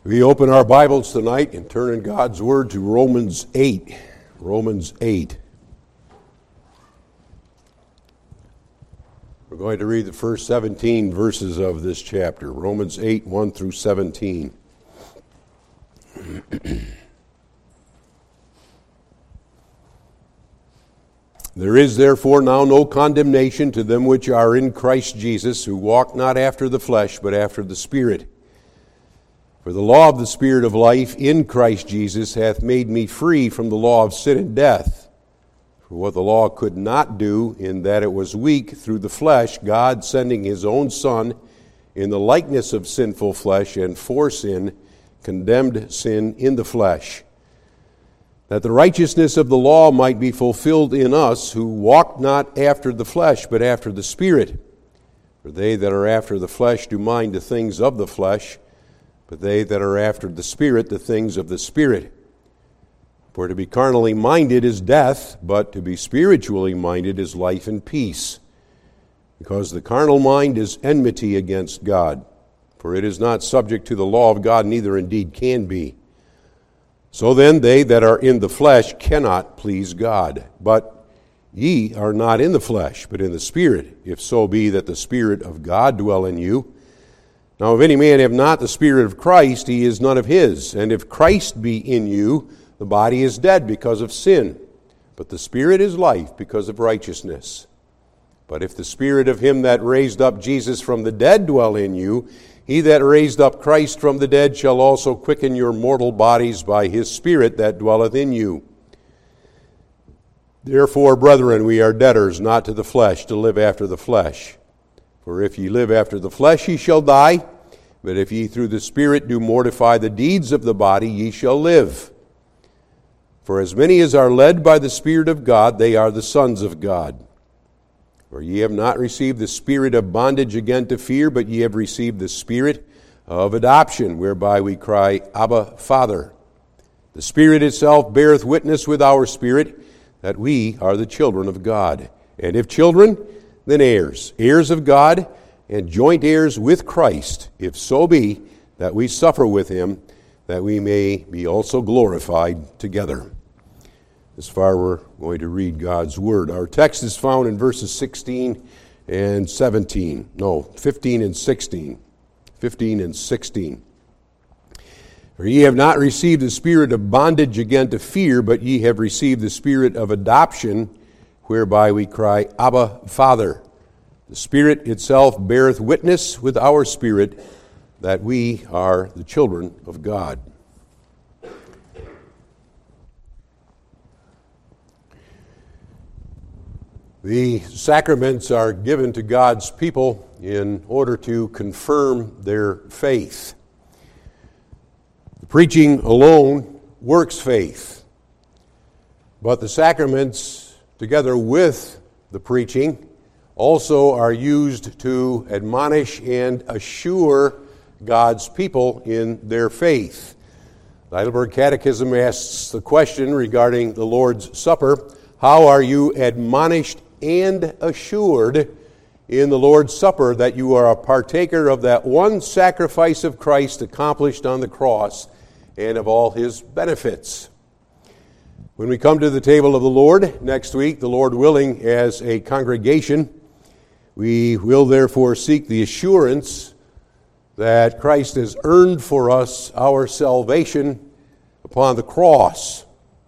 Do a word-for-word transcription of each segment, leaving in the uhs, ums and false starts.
We open our Bibles tonight and turn in God's Word to Romans eight. Romans eight. We're going to read the first seventeen verses of this chapter. Romans eight, one through seventeen. There is therefore now no condemnation to them which are in Christ Jesus, who walk not after the flesh, but after the Spirit. For the law of the Spirit of life in Christ Jesus hath made me free from the law of sin and death. For what the law could not do, in that it was weak through the flesh, God sending his own Son in the likeness of sinful flesh, and for sin, condemned sin in the flesh, that the righteousness of the law might be fulfilled in us, who walk not after the flesh, but after the Spirit. For they that are after the flesh do mind the things of the flesh, but they that are after the Spirit, the things of the Spirit. For to be carnally minded is death, but to be spiritually minded is life and peace. Because the carnal mind is enmity against God, for it is not subject to the law of God, neither indeed can be. So then they that are in the flesh cannot please God. But ye are not in the flesh, but in the Spirit, if so be that the Spirit of God dwell in you. Now if any man have not the Spirit of Christ, he is none of his. And if Christ be in you, the body is dead because of sin, but the Spirit is life because of righteousness. But if the Spirit of him that raised up Jesus from the dead dwell in you, he that raised up Christ from the dead shall also quicken your mortal bodies by his Spirit that dwelleth in you. Therefore, brethren, we are debtors not to the flesh, to live after the flesh. For if ye live after the flesh, ye shall die. But if ye through the Spirit do mortify the deeds of the body, ye shall live. For as many as are led by the Spirit of God, they are the sons of God. For ye have not received the spirit of bondage again to fear, but ye have received the Spirit of adoption, whereby we cry, Abba, Father. The Spirit itself beareth witness with our spirit that we are the children of God. And if children, then heirs, heirs of God, and joint heirs with Christ, if so be that we suffer with him, that we may be also glorified together. As far we're going to read God's Word. Our text is found in verses sixteen and seventeen. No, fifteen and sixteen. fifteen and sixteen. For ye have not received the spirit of bondage again to fear, but ye have received the Spirit of adoption, whereby we cry, Abba, Father. The Spirit itself beareth witness with our spirit that we are the children of God. The sacraments are given to God's people in order to confirm their faith. The preaching alone works faith, but the sacraments, together with the preaching, also are used to admonish and assure God's people in their faith. The Heidelberg Catechism asks the question regarding the Lord's Supper, how are you admonished and assured in the Lord's Supper that you are a partaker of that one sacrifice of Christ accomplished on the cross and of all his benefits? When we come to the table of the Lord next week, the Lord willing, as a congregation, we will therefore seek the assurance that Christ has earned for us our salvation upon the cross.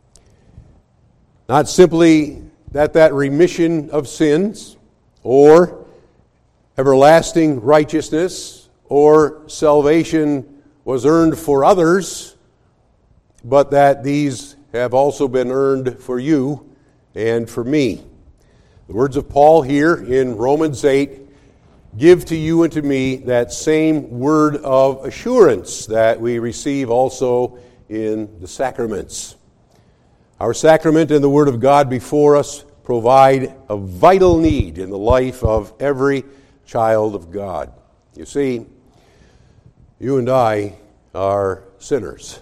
Not simply that that remission of sins or everlasting righteousness or salvation was earned for others, but that these have also been earned for you and for me. The words of Paul here in Romans eight give to you and to me that same word of assurance that we receive also in the sacraments. Our sacrament and the Word of God before us provide a vital need in the life of every child of God. You see, you and I are sinners,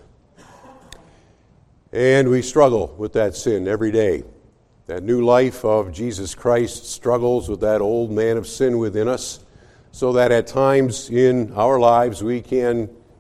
and we struggle with that sin every day. That new life of Jesus Christ struggles with that old man of sin within us, so that at times in our lives we can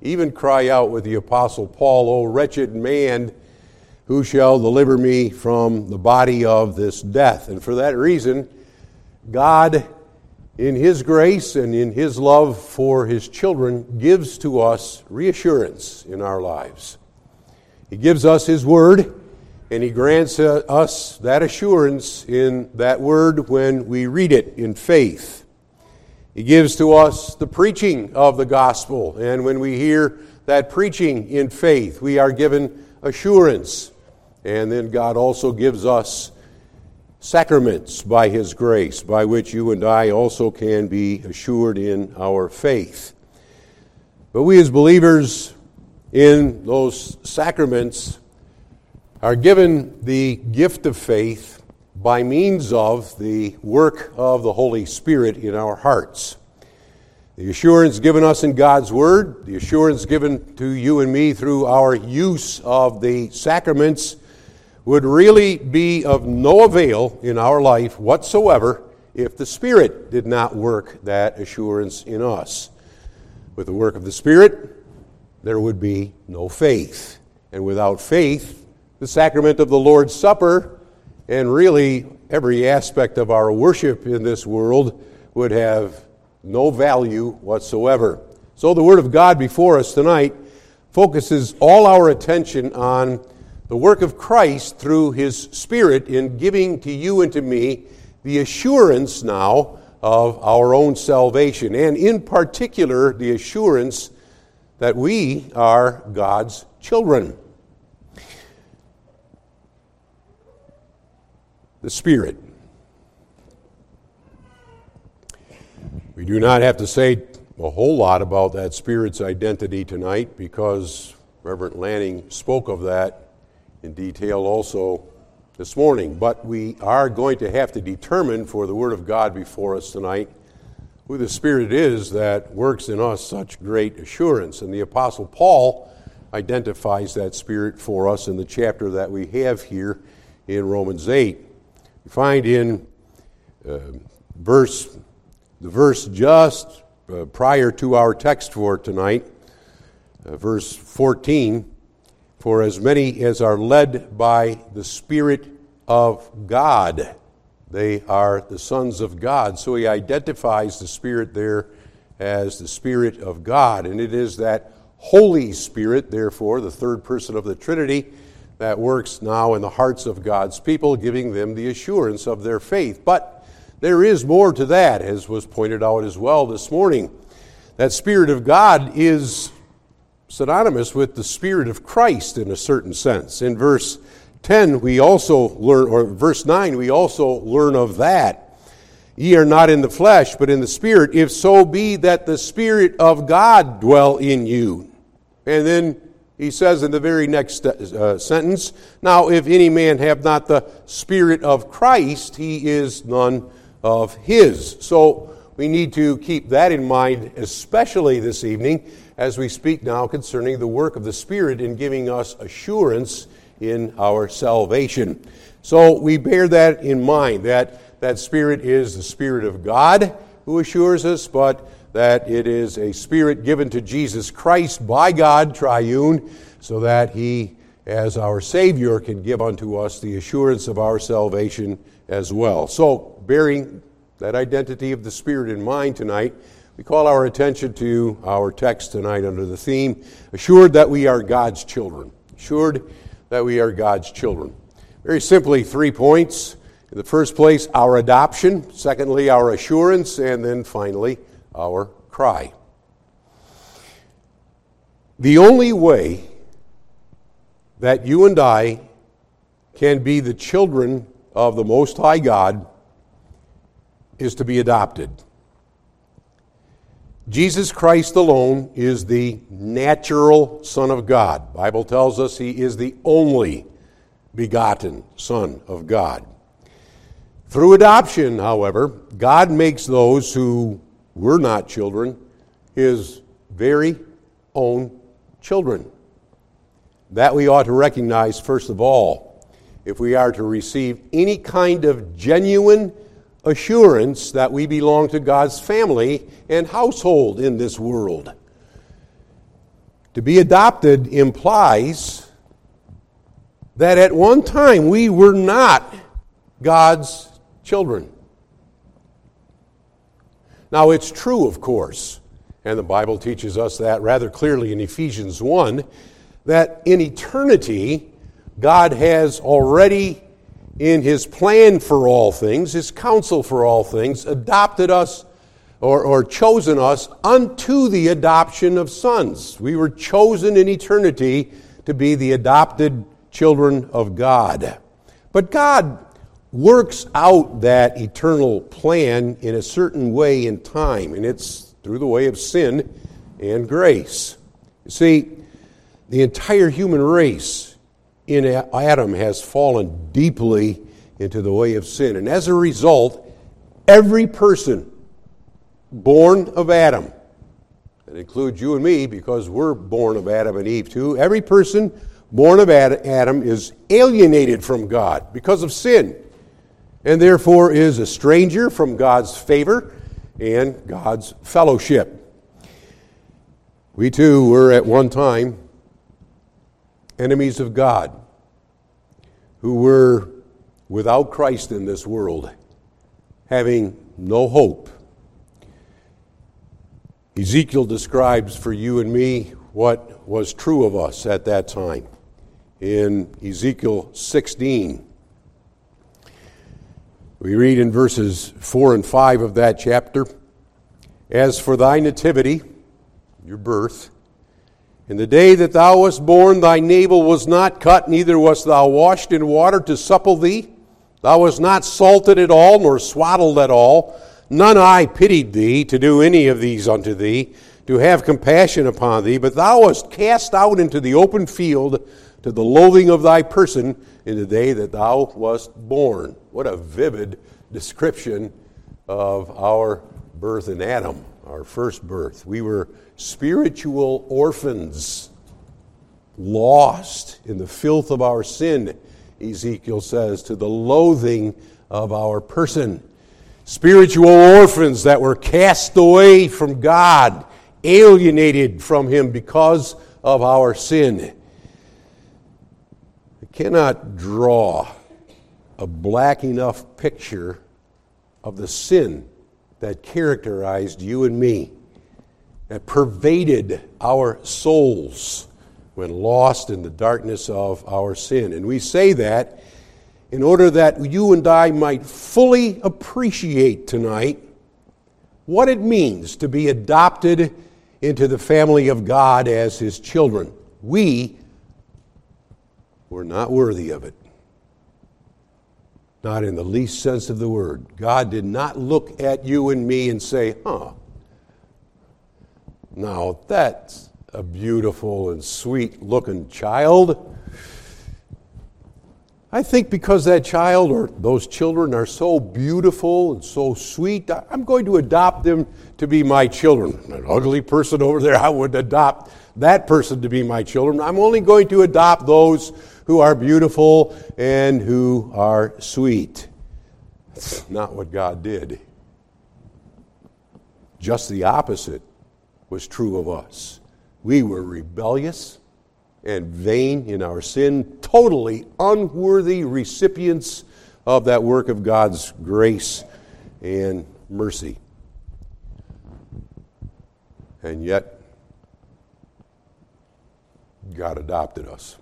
even cry out with the Apostle Paul, "O wretched man, who shall deliver me from the body of this death?" And for that reason, God, in His grace and in His love for His children, gives to us reassurance in our lives. He gives us His Word, and He grants us that assurance in that Word when we read it in faith. He gives to us the preaching of the gospel, and when we hear that preaching in faith, we are given assurance. And then God also gives us sacraments by His grace, by which you and I also can be assured in our faith. But we as believers in those sacraments are given the gift of faith by means of the work of the Holy Spirit in our hearts. The assurance given us in God's Word, the assurance given to you and me through our use of the sacraments, would really be of no avail in our life whatsoever if the Spirit did not work that assurance in us. With the work of the Spirit, there would be no faith. And without faith, the sacrament of the Lord's Supper and really every aspect of our worship in this world would have no value whatsoever. So the Word of God before us tonight focuses all our attention on the work of Christ through His Spirit in giving to you and to me the assurance now of our own salvation, and in particular the assurance that we are God's children. The Spirit. We do not have to say a whole lot about that Spirit's identity tonight because Reverend Lanning spoke of that in detail also this morning. But we are going to have to determine for the Word of God before us tonight who the Spirit is that works in us such great assurance. And the Apostle Paul identifies that Spirit for us in the chapter that we have here in Romans eight. We find in uh, verse the verse just uh, prior to our text for tonight, uh, verse fourteen, "For as many as are led by the Spirit of God, they are the sons of God." So he identifies the Spirit there as the Spirit of God. And it is that Holy Spirit, therefore, the third person of the Trinity, that works now in the hearts of God's people, giving them the assurance of their faith. But there is more to that, as was pointed out as well this morning. That Spirit of God is synonymous with the Spirit of Christ in a certain sense. In verse ten, we also learn, or verse nine, we also learn of that. "Ye are not in the flesh, but in the Spirit, if so be that the Spirit of God dwell in you." And then he says in the very next uh, sentence, "Now if any man have not the Spirit of Christ, he is none of his." So we need to keep that in mind, especially this evening, as we speak now concerning the work of the Spirit in giving us assurance in our salvation. So we bear that in mind, that that Spirit is the Spirit of God who assures us, but that it is a Spirit given to Jesus Christ by God, triune, so that He, as our Savior, can give unto us the assurance of our salvation as well. So, bearing that identity of the Spirit in mind tonight, we call our attention to our text tonight under the theme, "Assured that we are God's children." Assured that we are God's children. Very simply, three points. In the first place, our adoption. Secondly, our assurance. And then finally, our cry. The only way that you and I can be the children of the Most High God is to be adopted. Jesus Christ alone is the natural Son of God. The Bible tells us He is the only begotten Son of God. Through adoption, however, God makes those who were not children His very own children. That we ought to recognize first of all, if we are to receive any kind of genuine assurance that we belong to God's family and household in this world. To be adopted implies that at one time we were not God's children. Now, it's true, of course, and the Bible teaches us that rather clearly in Ephesians one, that in eternity, God has already, in His plan for all things, His counsel for all things, adopted us or, or chosen us unto the adoption of sons. We were chosen in eternity to be the adopted children of God. But God works out that eternal plan in a certain way in time, and it's through the way of sin and grace. You see, the entire human race in Adam has fallen deeply into the way of sin, and as a result, every person born of Adam, that includes you and me because we're born of Adam and Eve too, every person born of Adam is alienated from God because of sin, and therefore is a stranger from God's favor and God's fellowship. We too were at one time enemies of God, who were without Christ in this world, having no hope. Ezekiel describes for you and me what was true of us at that time. In Ezekiel sixteen, we read in verses four and five of that chapter, "As for thy nativity," your birth, "in the day that thou wast born, thy navel was not cut, neither wast thou washed in water to supple thee. Thou wast not salted at all, nor swaddled at all. None eye pitied thee to do any of these unto thee, to have compassion upon thee. But thou wast cast out into the open field to the loathing of thy person in the day that thou wast born." What a vivid description of our birth in Adam, our first birth. We were spiritual orphans, lost in the filth of our sin, Ezekiel says, to the loathing of our person. Spiritual orphans that were cast away from God, alienated from Him because of our sin. I cannot draw a black enough picture of the sin that characterized you and me, that pervaded our souls when lost in the darkness of our sin. And we say that in order that you and I might fully appreciate tonight what it means to be adopted into the family of God as His children. We were not worthy of it. Not in the least sense of the word. God did not look at you and me and say, huh, now that's a beautiful and sweet looking child. I think because that child or those children are so beautiful and so sweet, I'm going to adopt them to be my children. An ugly person over there, I would adopt that person to be my children. I'm only going to adopt those who are beautiful and who are sweet. That's not what God did. Just the opposite was true of us. We were rebellious and vain in our sin, totally unworthy recipients of that work of God's grace and mercy. And yet, God adopted us.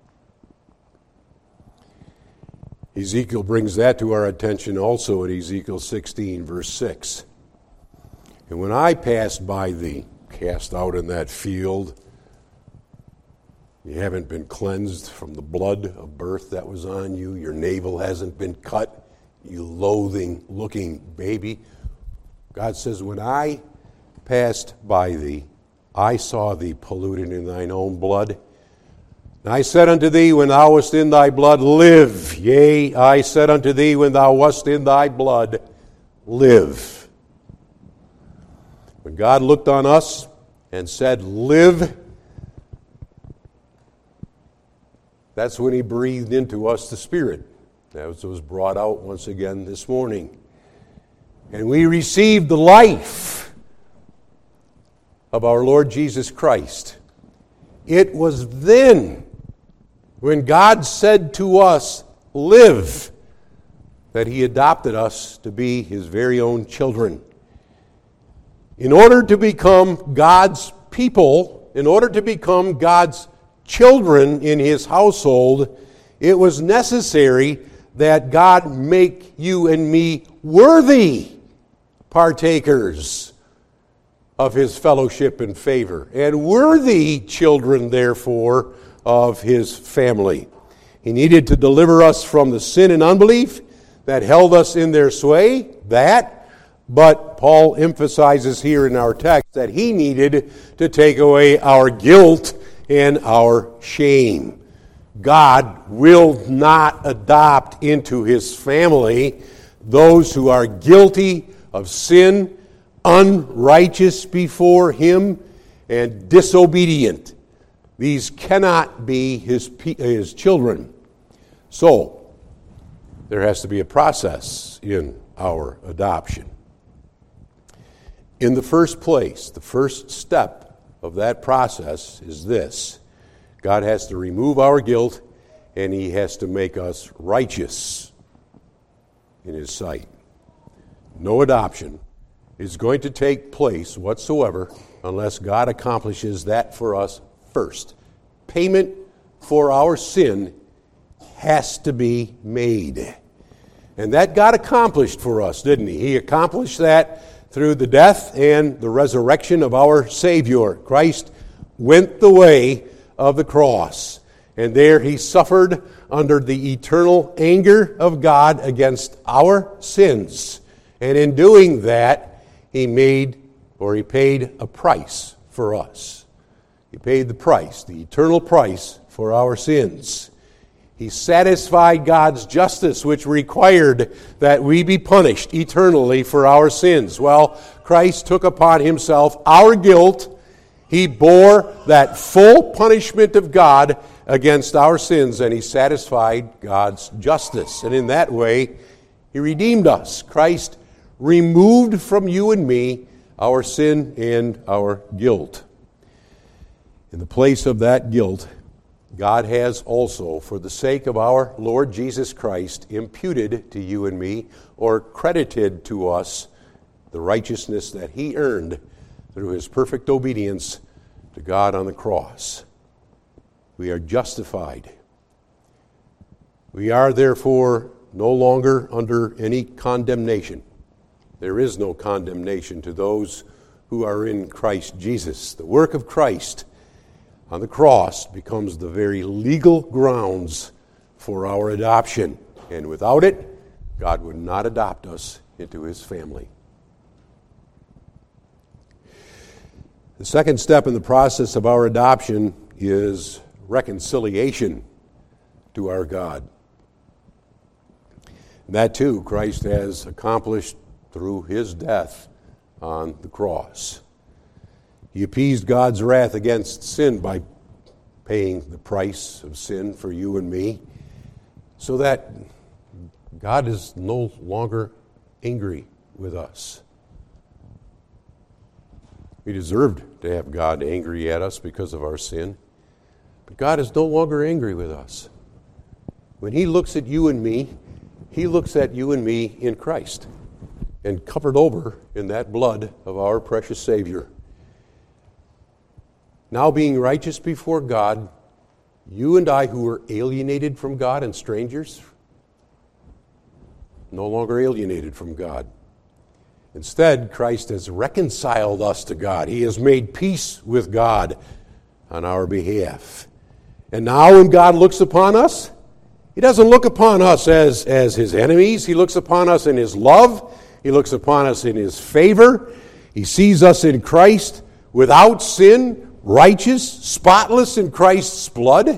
Ezekiel brings that to our attention also in Ezekiel sixteen, verse six. "And when I passed by thee, cast out in that field," you haven't been cleansed from the blood of birth that was on you. Your navel hasn't been cut, you loathing looking baby. God says, "When I passed by thee, I saw thee polluted in thine own blood. And I said unto thee, when thou wast in thy blood, live. Yea, I said unto thee, when thou wast in thy blood, live." When God looked on us and said, live, that's when He breathed into us the Spirit. That was brought out once again this morning. And we received the life of our Lord Jesus Christ. It was then, when God said to us, live, that he adopted us to be his very own children. In order to become God's people, in order to become God's children in his household, it was necessary that God make you and me worthy partakers of his fellowship and favor, and worthy children, therefore, of his family. He needed to deliver us from the sin and unbelief that held us in their sway, that, but Paul emphasizes here in our text that he needed to take away our guilt and our shame. God will not adopt into his family those who are guilty of sin, unrighteous before him, and disobedient. These cannot be his, his children. So, there has to be a process in our adoption. In the first place, the first step of that process is this. God has to remove our guilt, and he has to make us righteous in his sight. No adoption is going to take place whatsoever unless God accomplishes that for us first. Payment for our sin has to be made. And that God accomplished for us, didn't he? He accomplished that through the death and the resurrection of our Savior. Christ went the way of the cross, and there he suffered under the eternal anger of God against our sins. And in doing that, he made, or he paid a price for us. He paid the price, the eternal price for our sins. He satisfied God's justice, which required that we be punished eternally for our sins. Well, Christ took upon himself our guilt. He bore that full punishment of God against our sins, and he satisfied God's justice. And in that way, he redeemed us. Christ removed from you and me our sin and our guilt. In the place of that guilt, God has also, for the sake of our Lord Jesus Christ, imputed to you and me, or credited to us, the righteousness that he earned through his perfect obedience to God on the cross. We are justified. We are therefore no longer under any condemnation. There is no condemnation to those who are in Christ Jesus. The work of Christ on the cross becomes the very legal grounds for our adoption. And without it, God would not adopt us into his family. The second step in the process of our adoption is reconciliation to our God. And that too, Christ has accomplished through his death on the cross. He appeased God's wrath against sin by paying the price of sin for you and me, so that God is no longer angry with us. We deserved to have God angry at us because of our sin, but God is no longer angry with us. When he looks at you and me, he looks at you and me in Christ, and covered over in that blood of our precious Savior. Now being righteous before God, you and I who were alienated from God and strangers, no longer alienated from God. Instead, Christ has reconciled us to God. He has made peace with God on our behalf. And now when God looks upon us, he doesn't look upon us as, as his enemies. He looks upon us in his love. He looks upon us in his favor. He sees us in Christ without sin, righteous, spotless in Christ's blood.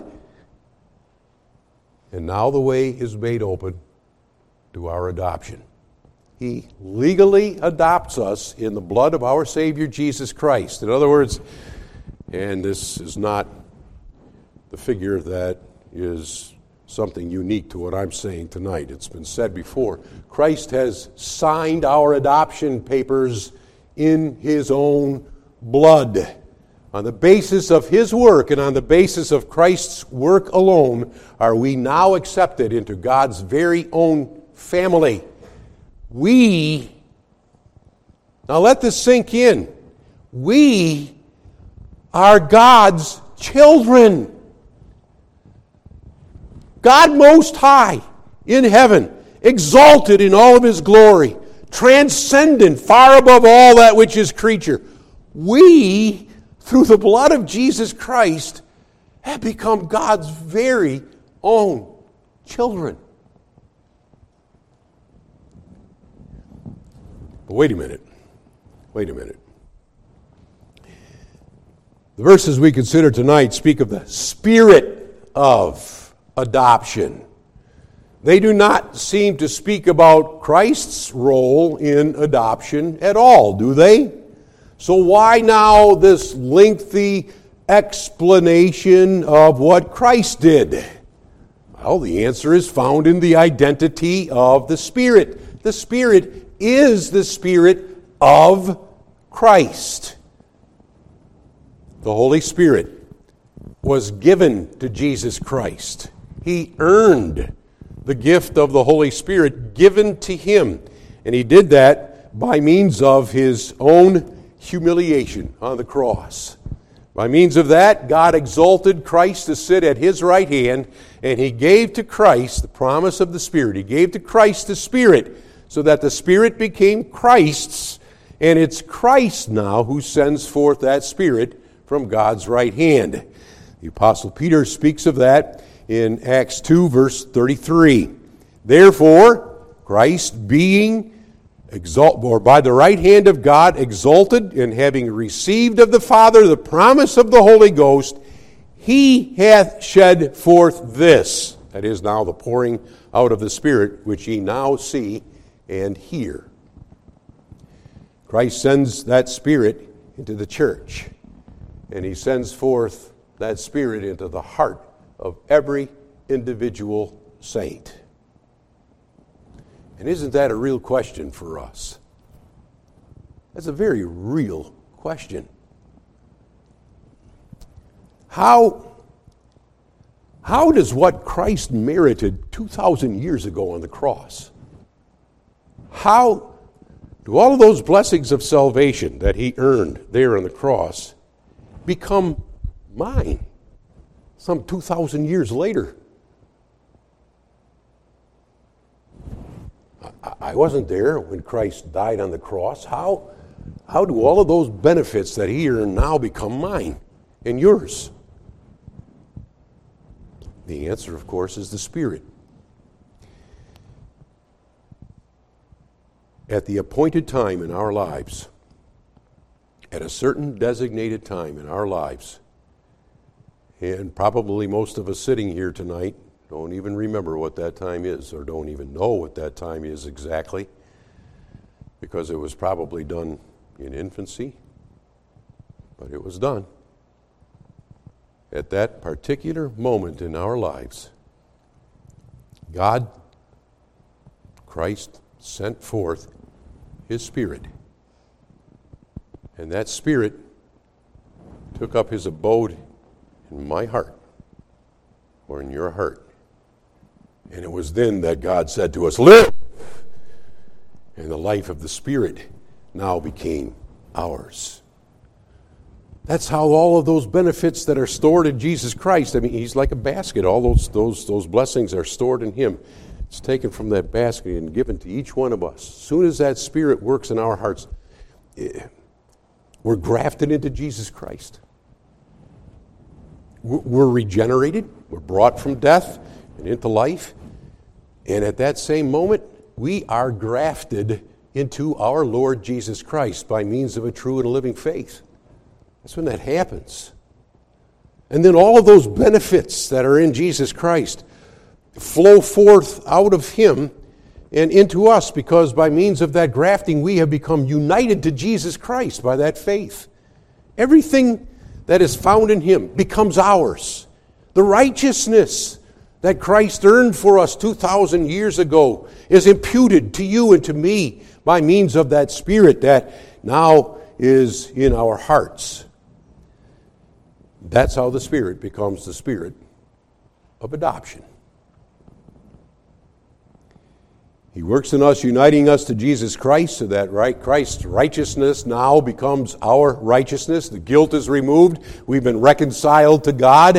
And now the way is made open to our adoption. He legally adopts us in the blood of our Savior Jesus Christ. In other words, and this is not the figure that is something unique to what I'm saying tonight. It's been said before. Christ has signed our adoption papers in his own blood On the basis of His work and on the basis of Christ's work alone are we now accepted into God's very own family. We, now let this sink in, we are God's children. God Most High in heaven, exalted in all of His glory, transcendent, far above all that which is creature. We, through the blood of Jesus Christ, have become God's very own children. But wait a minute. Wait a minute. The verses we consider tonight speak of the spirit of adoption. They do not seem to speak about Christ's role in adoption at all, do they? So why now this lengthy explanation of what Christ did? Well, the answer is found in the identity of the Spirit. The Spirit is the Spirit of Christ. The Holy Spirit was given to Jesus Christ. He earned the gift of the Holy Spirit given to Him. And He did that by means of His own humiliation on the cross. By means of that, God exalted Christ to sit at His right hand, and He gave to Christ the promise of the Spirit. He gave to Christ the Spirit, so that the Spirit became Christ's, and it's Christ now who sends forth that Spirit from God's right hand. The Apostle Peter speaks of that in Acts two, verse thirty-three. Therefore, Christ being exalt, or by the right hand of God exalted, and having received of the Father the promise of the Holy Ghost, He hath shed forth this, that is now the pouring out of the Spirit, which ye now see and hear. Christ sends that Spirit into the church, and He sends forth that Spirit into the heart of every individual saint. And isn't that a real question for us? That's a very real question. How, how does what Christ merited two thousand years ago on the cross, how do all of those blessings of salvation that He earned there on the cross become mine some two thousand years later? I wasn't there when Christ died on the cross. How, how do all of those benefits that He earned now become mine and yours? The answer, of course, is the Spirit. At the appointed time in our lives, at a certain designated time in our lives, and probably most of us sitting here tonight don't even remember what that time is, or don't even know what that time is exactly, because it was probably done in infancy, but it was done. At that particular moment in our lives, God, Christ, sent forth His Spirit. And that Spirit took up His abode in my heart, or in your heart. And it was then that God said to us, live! And the life of the Spirit now became ours. That's how all of those benefits that are stored in Jesus Christ, I mean, He's like a basket. All those, those, those blessings are stored in Him. It's taken from that basket and given to each one of us. As soon as that Spirit works in our hearts, we're grafted into Jesus Christ. We're regenerated. We're brought from death and into life. And at that same moment, we are grafted into our Lord Jesus Christ by means of a true and living faith. That's when that happens. And then all of those benefits that are in Jesus Christ flow forth out of Him and into us, because by means of that grafting, we have become united to Jesus Christ by that faith. Everything that is found in Him becomes ours. The righteousness that Christ earned for us two thousand years ago is imputed to you and to me by means of that Spirit that now is in our hearts. That's how the Spirit becomes the Spirit of adoption. He works in us, uniting us to Jesus Christ, so that right, Christ's righteousness now becomes our righteousness. The guilt is removed. We've been reconciled to God,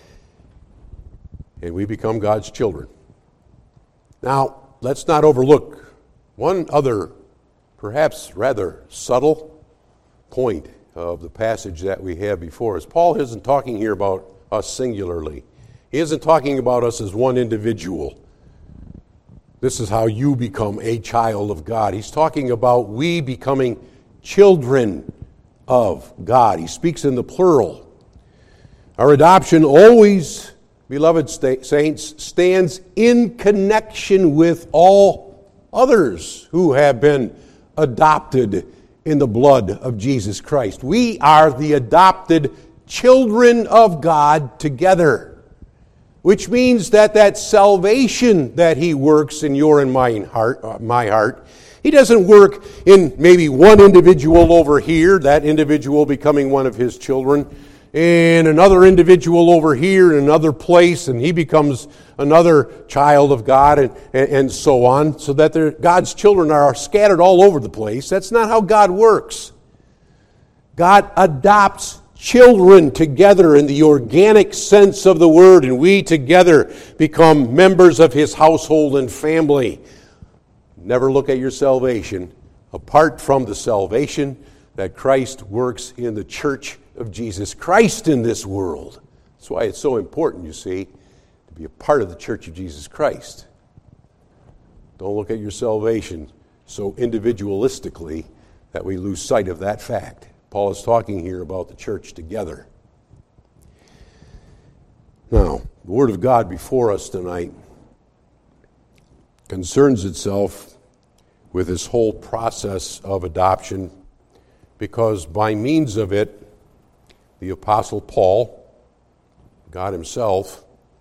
and we become God's children. Now, let's not overlook one other, perhaps rather subtle point of the passage that we have before us. Paul isn't talking here about us singularly. He isn't talking about us as one individual. This is how you become a child of God. He's talking about we becoming children of God. He speaks in the plural. Our adoption always, beloved saints, stands in connection with all others who have been adopted in the blood of Jesus Christ. We are the adopted children of God together. Which means that that salvation that He works in your and my heart, uh, my heart, He doesn't work in maybe one individual over here, that individual becoming one of His children, and another individual over here in another place, and he becomes another child of God, and, and, and so on, so that God's children are scattered all over the place. That's not how God works. God adopts children together in the organic sense of the word, and we together become members of His household and family. Never look at your salvation apart from the salvation that Christ works in the church of Jesus Christ in this world. That's why it's so important, you see, to be a part of the church of Jesus Christ. Don't look at your salvation so individualistically that we lose sight of that fact. Paul is talking here about the church together. Now, the Word of God before us tonight concerns itself with this whole process of adoption because by means of it, the Apostle Paul, God Himself,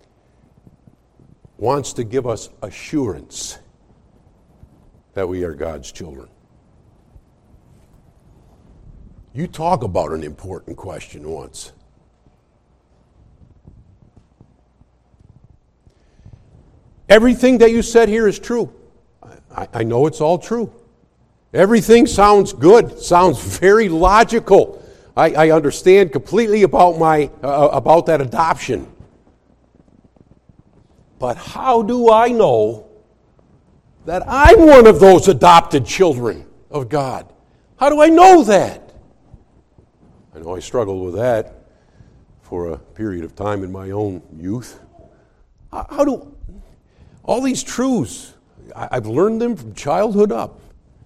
wants to give us assurance that we are God's children. You talk about an important question once. Everything that you said here is true. I, I know it's all true. Everything sounds good, sounds very logical. I, I understand completely about my uh, about that adoption. But how do I know that I'm one of those adopted children of God? How do I know that? I know I struggled with that for a period of time in my own youth. How do all these truths, I've learned them from childhood up.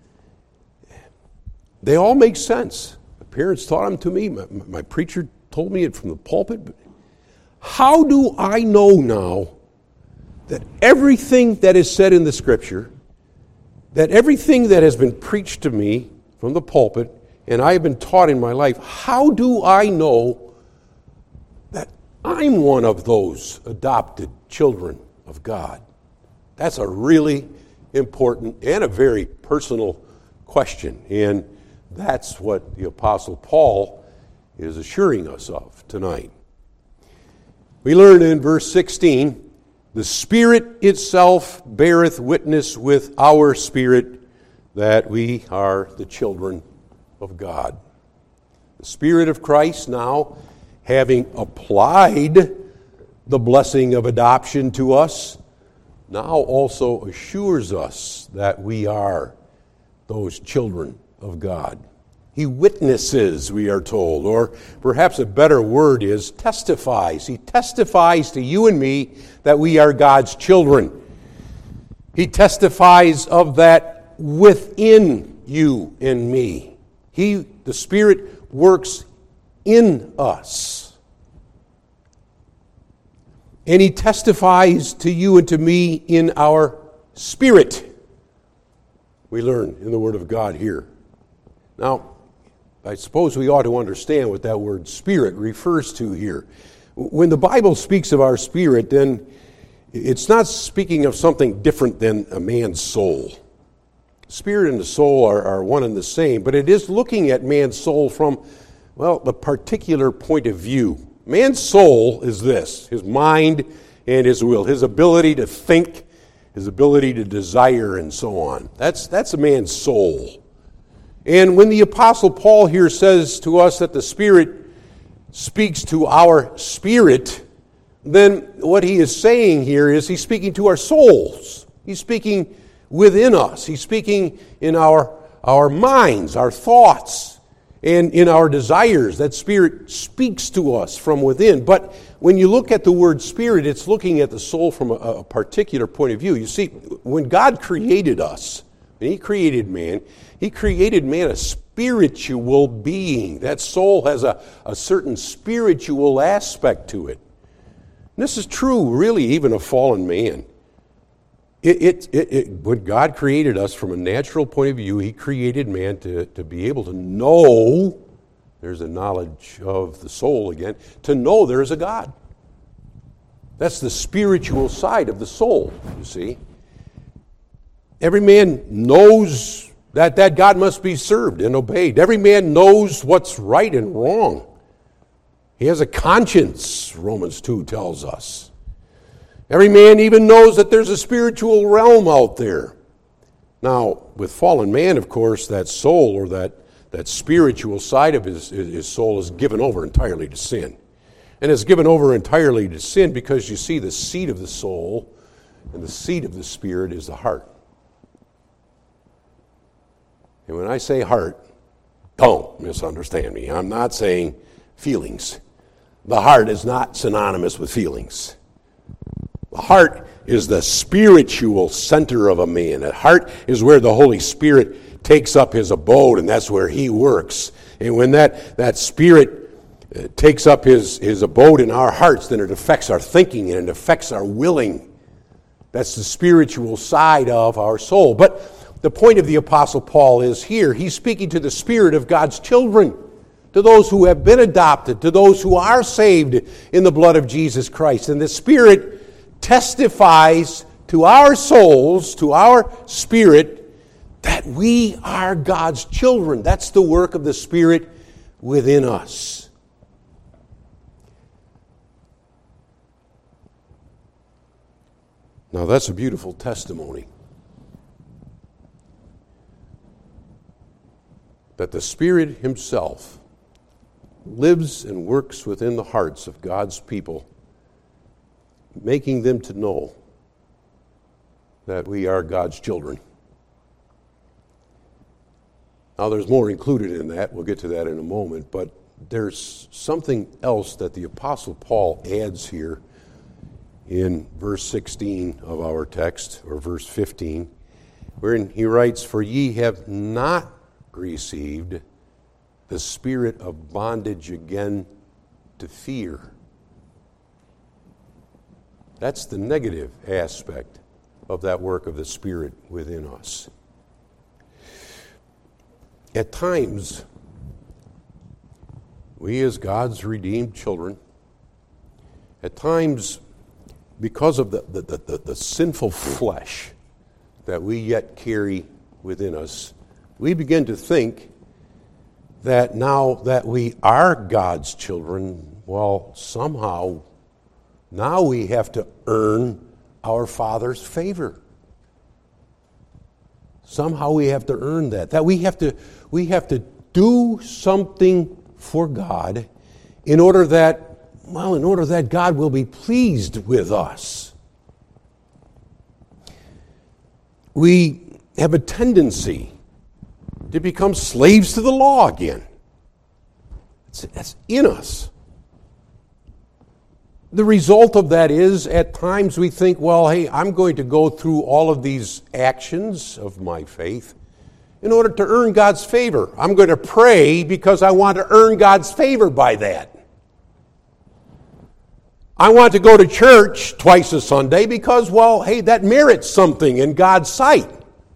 They all make sense. My parents taught them to me. My, my preacher told me it from the pulpit. How do I know now that everything that is said in the Scripture, that everything that has been preached to me from the pulpit, and I have been taught in my life, how do I know that I'm one of those adopted children of God? That's a really important and a very personal question, and that's what the Apostle Paul is assuring us of tonight. We learn in verse sixteen, the Spirit itself beareth witness with our spirit that we are the children of God. The Spirit of Christ now, having applied the blessing of adoption to us, now also assures us that we are those children of God. He witnesses, we are told, or perhaps a better word is testifies. He testifies to you and me that we are God's children. He testifies of that within you and me. He, the Spirit, works in us. And He testifies to you and to me in our spirit. We learn in the Word of God here. Now, I suppose we ought to understand what that word spirit refers to here. When the Bible speaks of our spirit, then it's not speaking of something different than a man's soul. Spirit and the soul are, are one and the same, but it is looking at man's soul from, well, the particular point of view Man's soul is this, his mind and his will, his ability to think, his ability to desire, and so on. That's, that's a man's soul. And when the Apostle Paul here says to us that the Spirit speaks to our spirit, then what he is saying here is he's speaking to our souls. He's speaking within us. He's speaking in our, our minds, our thoughts, and in our desires. That Spirit speaks to us from within. But when you look at the word spirit, it's looking at the soul from a, a particular point of view. You see, when God created us, when He created man, He created man a spiritual being. That soul has a, a certain spiritual aspect to it. And this is true, really, even of fallen man. It, it, it, it, when God created us from a natural point of view, He created man to, to be able to know, there's a knowledge of the soul again, to know there is a God. That's the spiritual side of the soul, you see. Every man knows that that God must be served and obeyed. Every man knows what's right and wrong. He has a conscience, Romans two tells us. Every man even knows that there's a spiritual realm out there. Now, with fallen man, of course, that soul or that, that spiritual side of his, his soul is given over entirely to sin. And it's given over entirely to sin because you see the seat of the soul and the seat of the spirit is the heart. And when I say heart, don't misunderstand me. I'm not saying feelings. The heart is not synonymous with feelings. The heart is the spiritual center of a man. The heart is where the Holy Spirit takes up his abode, and that's where He works. And when that, that Spirit uh, takes up his, his abode in our hearts, then it affects our thinking and it affects our willing. That's the spiritual side of our soul. But the point of the Apostle Paul is here, he's speaking to the spirit of God's children, to those who have been adopted, to those who are saved in the blood of Jesus Christ. And the Spirit testifies to our souls, to our spirit, that we are God's children. That's the work of the Spirit within us. Now that's a beautiful testimony. That the Spirit Himself lives and works within the hearts of God's people, making them to know that we are God's children. Now there's more included in that. We'll get to that in a moment. But there's something else that the Apostle Paul adds here in verse sixteen of our text, or verse fifteen, wherein he writes, "For ye have not received the spirit of bondage again to fear." That's the negative aspect of that work of the Spirit within us. At times, we as God's redeemed children, at times, because of the, the, the, the sinful flesh that we yet carry within us, we begin to think that now that we are God's children, well, somehow, now we have to earn our Father's favor. Somehow we have to earn that. That we have to, we have to do something for God in order that, well, in order that God will be pleased with us. We have a tendency to become slaves to the law again. That's, that's in us. The result of that is, at times we think, well, hey, I'm going to go through all of these actions of my faith in order to earn God's favor. I'm going to pray because I want to earn God's favor by that. I want to go to church twice a Sunday because, well, hey, that merits something in God's sight.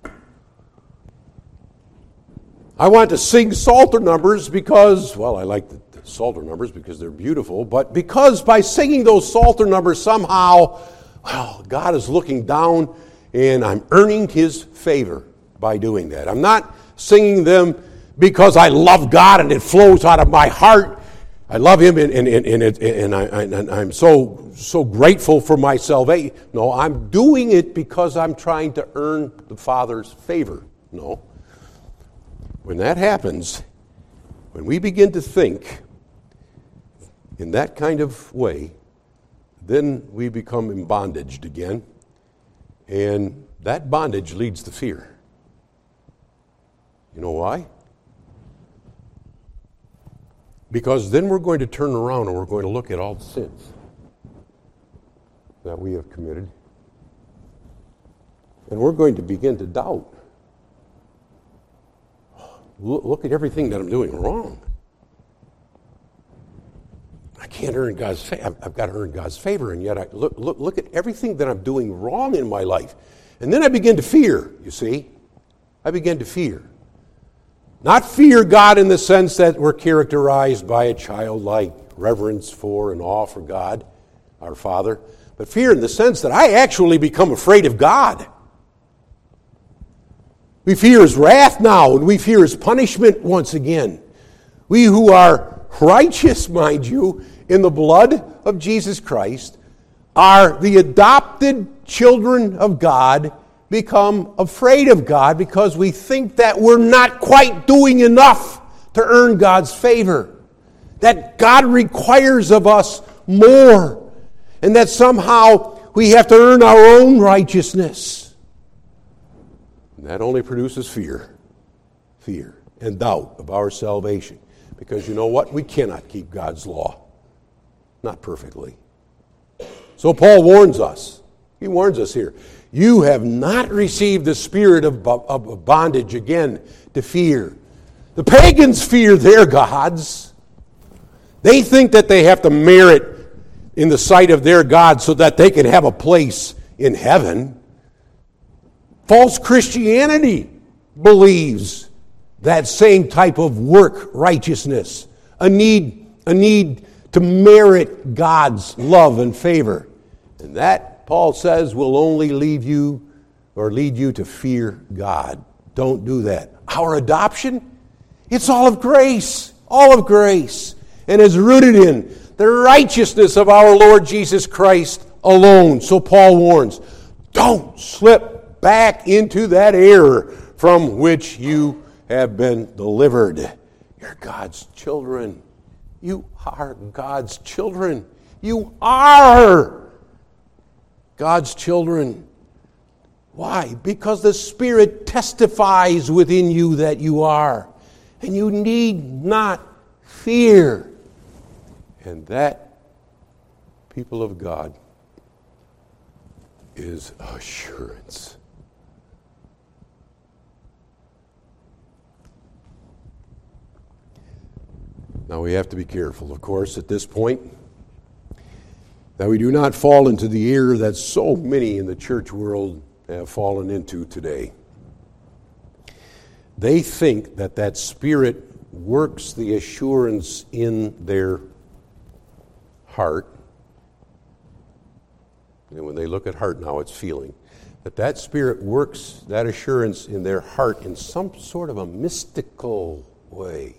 I want to sing Psalter numbers because, well, I like the, the Psalter numbers because they're beautiful, but because by singing those Psalter numbers somehow, well, God is looking down and I'm earning His favor by doing that. I'm not singing them because I love God and it flows out of my heart I love him, and and and, and, it, and, I, and I'm so so grateful for my salvation. No, I'm doing it because I'm trying to earn the Father's favor. No. When that happens, when we begin to think in that kind of way, then we become in bondage again, and that bondage leads to fear. You know why? Because then we're going to turn around and we're going to look at all the sins that we have committed, and we're going to begin to doubt. Look at everything that I'm doing wrong. I can't earn God's favor. I've got to earn God's favor, and yet I look, look, look at everything that I'm doing wrong in my life. And then I begin to fear, you see. I begin to fear. Not fear God in the sense that we're characterized by a childlike reverence for and awe for God, our Father, but fear in the sense that I actually become afraid of God. We fear His wrath now, and we fear His punishment once again. We who are righteous, mind you, in the blood of Jesus Christ, are the adopted children of God, become afraid of God because we think that we're not quite doing enough to earn God's favor, that God requires of us more, and that somehow we have to earn our own righteousness. And that only produces fear, fear and doubt of our salvation. Because you know what? We cannot keep God's law. Not perfectly. So Paul warns us. He warns us here. You have not received the spirit of, of bondage again to fear. The pagans fear their gods. They think that they have to merit in the sight of their God so that they can have a place in heaven. False Christianity believes that same type of work righteousness, a need, a need to merit God's love and favor. And that, Paul says, will only leave you or lead you to fear God. Don't do that. Our adoption, it's all of grace, all of grace, and is rooted in the righteousness of our Lord Jesus Christ alone. So Paul warns, don't slip back into that error from which you have been delivered. You're God's children. You are God's children. You are God's children. Why? Because the Spirit testifies within you that you are. And you need not fear. And that, people of God, is assurance. Now we have to be careful, of course, at this point, that we do not fall into the error that so many in the church world have fallen into today. They think that that Spirit works the assurance in their heart. And when they look at heart now, it's feeling. That that Spirit works that assurance in their heart in some sort of a mystical way.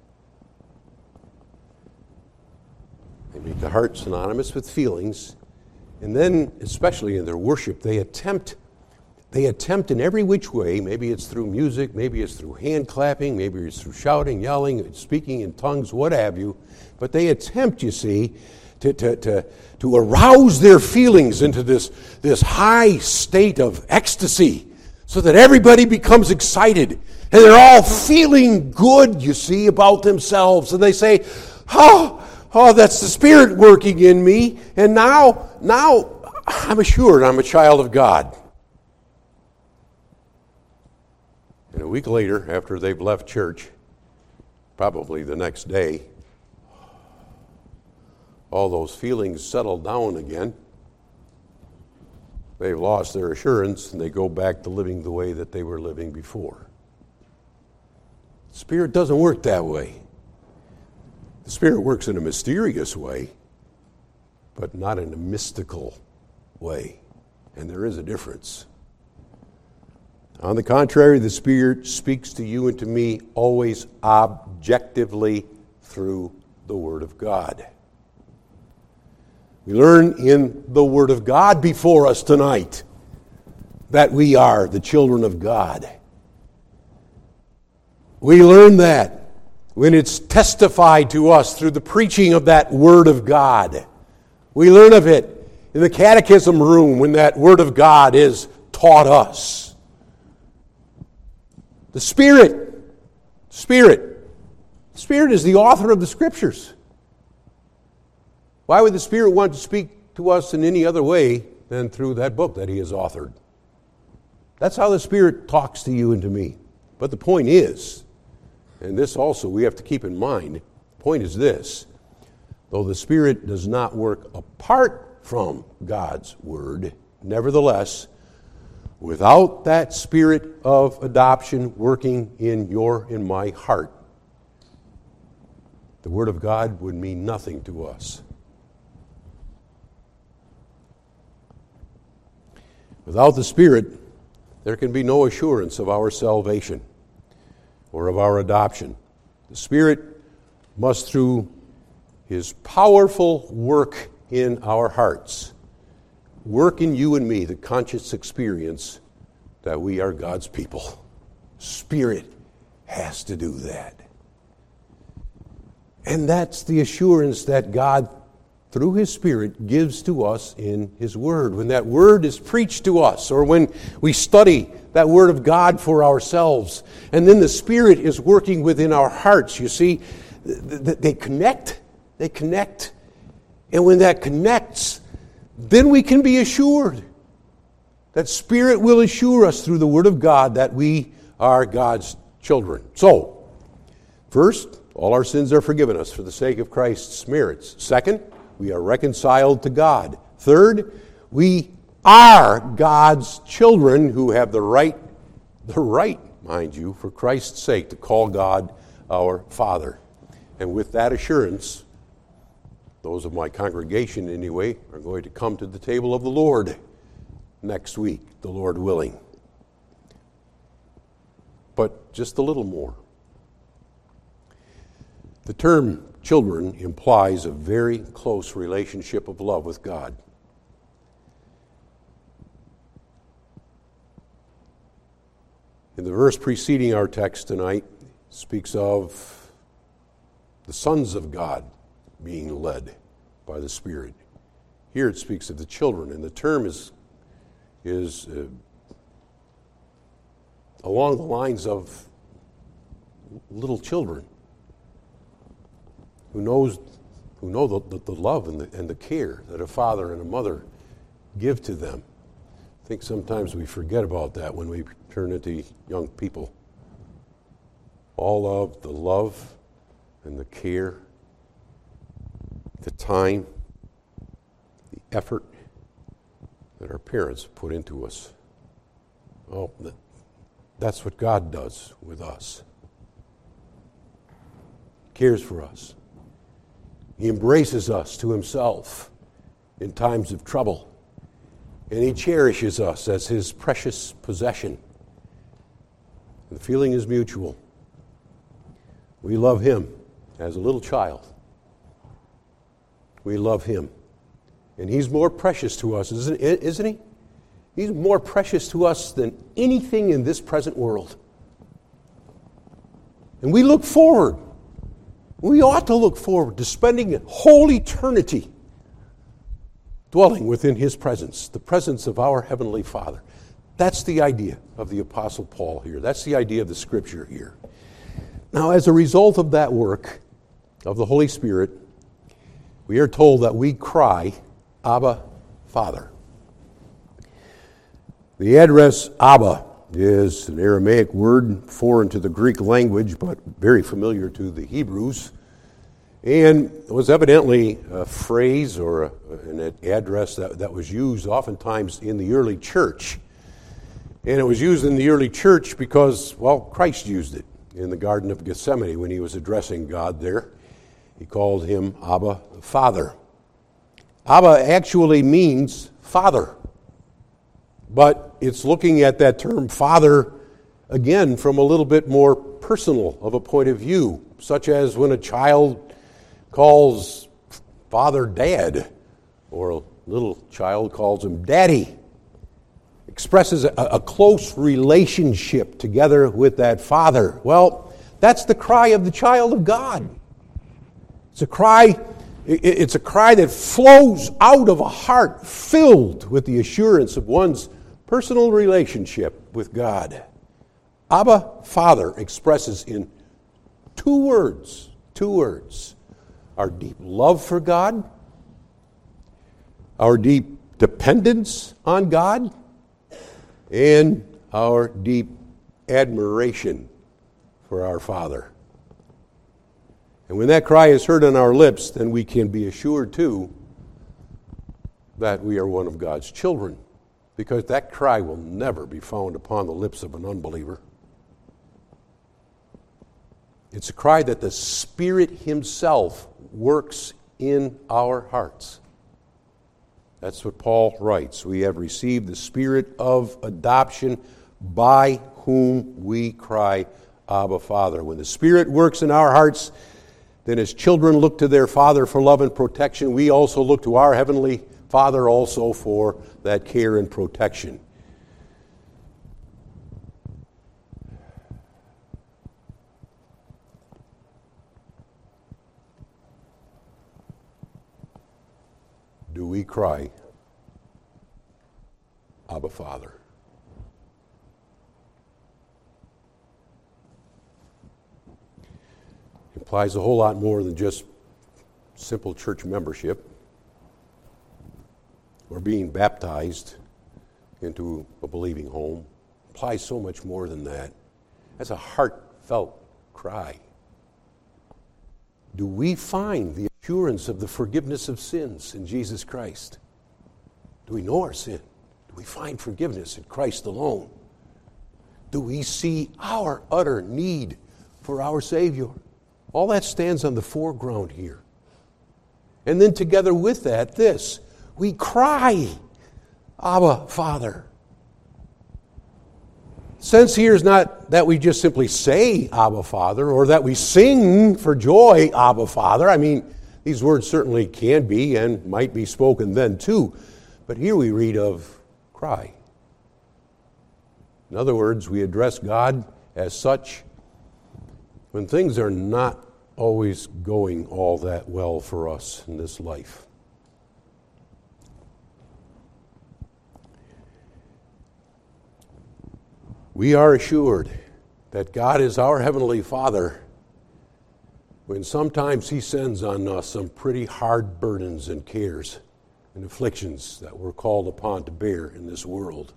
They make the heart synonymous with feelings, and then, especially in their worship, they attempt, they attempt in every which way. Maybe it's through music, maybe it's through hand clapping, maybe it's through shouting, yelling, speaking in tongues, what have you. But they attempt, you see, to to to, to arouse their feelings into this this high state of ecstasy, so that everybody becomes excited, and they're all feeling good, you see, about themselves, and they say, "Oh." Oh, that's the Spirit working in me, and now, now I'm assured I'm a child of God. And a week later, after they've left church, probably the next day, all those feelings settle down again. They've lost their assurance, and they go back to living the way that they were living before. The Spirit doesn't work that way. The Spirit works in a mysterious way, but not in a mystical way. And there is a difference. On the contrary, the Spirit speaks to you and to me always objectively through the Word of God. We learn in the Word of God before us tonight that we are the children of God. We learn that when it's testified to us through the preaching of that Word of God. We learn of it in the catechism room when that Word of God is taught us. The Spirit, Spirit, Spirit is the author of the Scriptures. Why would the Spirit want to speak to us in any other way than through that book that He has authored? That's how the Spirit talks to you and to me. But the point is, and this also we have to keep in mind, the point is this: though the Spirit does not work apart from God's Word, nevertheless, without that Spirit of adoption working in your and my heart, the Word of God would mean nothing to us. Without the Spirit, there can be no assurance of our salvation or of our adoption. The Spirit must, through His powerful work in our hearts, work in you and me the conscious experience that we are God's people. Spirit has to do that. And that's the assurance that God, through His Spirit, gives to us in His Word. When that Word is preached to us, or when we study that Word of God for ourselves, and then the Spirit is working within our hearts, you see, they connect. They connect. And when that connects, then we can be assured. That Spirit will assure us through the Word of God that we are God's children. So, first, all our sins are forgiven us for the sake of Christ's merits. Second, we are reconciled to God. Third, we are God's children who have the right, the right, mind you, for Christ's sake, to call God our Father. And with that assurance, those of my congregation anyway are going to come to the table of the Lord next week, the Lord willing. But just a little more. The term children implies a very close relationship of love with God. In the verse preceding our text tonight, it speaks of the sons of God being led by the Spirit. Here it speaks of the children, and the term is, is uh, along the lines of little children who knows who know the, the, the love and the, and the care that a father and a mother give to them. I think sometimes we forget about that when we turn into young people. All of the love and the care, the time, the effort that our parents put into us. Oh, that's what God does with us. He cares for us. He embraces us to Himself in times of trouble. And He cherishes us as His precious possession. And the feeling is mutual. We love Him as a little child. We love Him. And He's more precious to us, isn't, isn't He? He's more precious to us than anything in this present world. And we look forward. We ought to look forward to spending a whole eternity dwelling within His presence, the presence of our Heavenly Father. That's the idea of the Apostle Paul here. That's the idea of the Scripture here. Now, as a result of that work of the Holy Spirit, we are told that we cry, Abba, Father. The address Abba is an Aramaic word foreign to the Greek language, but very familiar to the Hebrews. And it was evidently a phrase or a, an address that, that was used oftentimes in the early church. And it was used in the early church because, well, Christ used it in the Garden of Gethsemane when He was addressing God there. He called Him Abba, Father. Abba actually means Father. But it's looking at that term Father, again, from a little bit more personal of a point of view, such as when a child calls Father Dad, or a little child calls him Daddy. Expresses a, a close relationship together with that Father. Well, that's the cry of the child of God. It's a cry, it's a cry that flows out of a heart filled with the assurance of one's personal relationship with God. Abba, Father, expresses in two words, two words, our deep love for God, our deep dependence on God, and our deep admiration for our Father. And when that cry is heard on our lips, then we can be assured, too, that we are one of God's children, because that cry will never be found upon the lips of an unbeliever. It's a cry that the Spirit Himself works in our hearts. That's what Paul writes. We have received the Spirit of adoption by whom we cry, Abba, Father. When the Spirit works in our hearts, then as children look to their Father for love and protection, we also look to our Heavenly Father also for that care and protection. Do we cry, Abba, Father? It implies a whole lot more than just simple church membership or being baptized into a believing home. It implies so much more than that. That's a heartfelt cry. Do we find the assurance of the forgiveness of sins in Jesus Christ? Do we know our sin? Do we find forgiveness in Christ alone? Do we see our utter need for our Savior? All that stands on the foreground here. And then together with that, this, we cry, Abba, Father. Sense here is not that we just simply say Abba, Father, or that we sing for joy, Abba, Father. I mean, these words certainly can be and might be spoken then too. But here we read of cry. In other words, we address God as such when things are not always going all that well for us in this life. We are assured that God is our Heavenly Father when sometimes He sends on us some pretty hard burdens and cares and afflictions that we're called upon to bear in this world.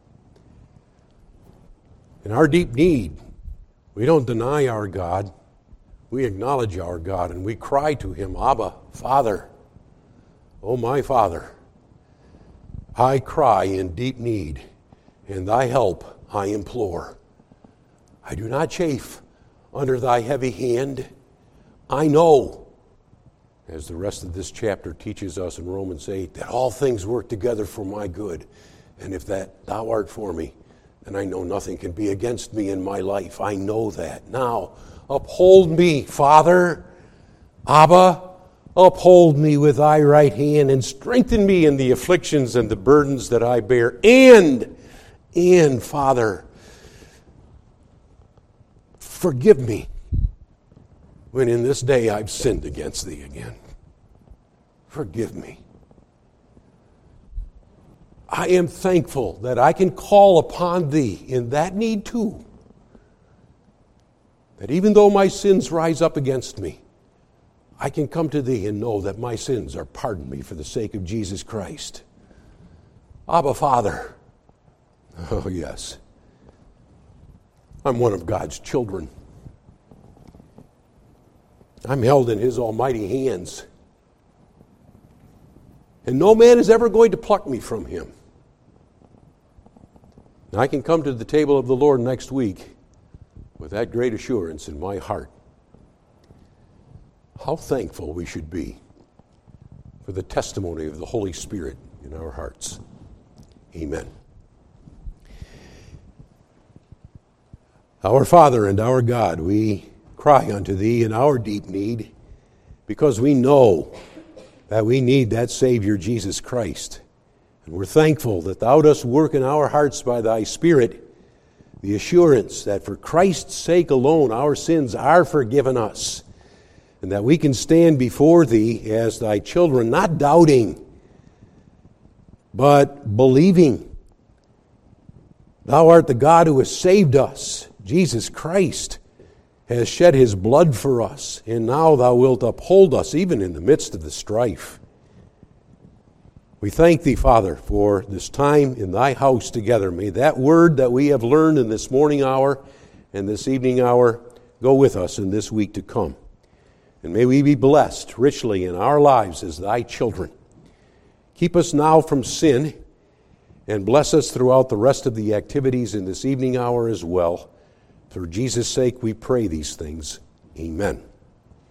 In our deep need, we don't deny our God. We acknowledge our God and we cry to Him, Abba, Father. Oh, my Father, I cry in deep need, and Thy help I implore. I do not chafe under Thy heavy hand. I know, as the rest of this chapter teaches us in Romans eight, that all things work together for my good. And if that Thou art for me, then I know nothing can be against me in my life. I know that. Now, uphold me, Father, Abba, uphold me with Thy right hand and strengthen me in the afflictions and the burdens that I bear. And And, Father, forgive me when in this day I've sinned against Thee again. Forgive me. I am thankful that I can call upon Thee in that need too. That even though my sins rise up against me, I can come to Thee and know that my sins are pardoned me for the sake of Jesus Christ. Abba, Father. Oh, yes. I'm one of God's children. I'm held in His almighty hands. And no man is ever going to pluck me from Him. And I can come to the table of the Lord next week with that great assurance in my heart. How thankful we should be for the testimony of the Holy Spirit in our hearts. Amen. Our Father and our God, we cry unto Thee in our deep need, because we know that we need that Savior, Jesus Christ. And we're thankful that thou dost work in our hearts by thy Spirit the assurance that for Christ's sake alone our sins are forgiven us, and that we can stand before thee as thy children, not doubting, but believing. Thou art the God who has saved us. Jesus Christ has shed his blood for us, and now thou wilt uphold us even in the midst of the strife. We thank thee, Father, for this time in thy house together. May that word that we have learned in this morning hour and this evening hour go with us in this week to come. And may we be blessed richly in our lives as thy children. Keep us now from sin, and bless us throughout the rest of the activities in this evening hour as well. For Jesus' sake we pray these things. Amen.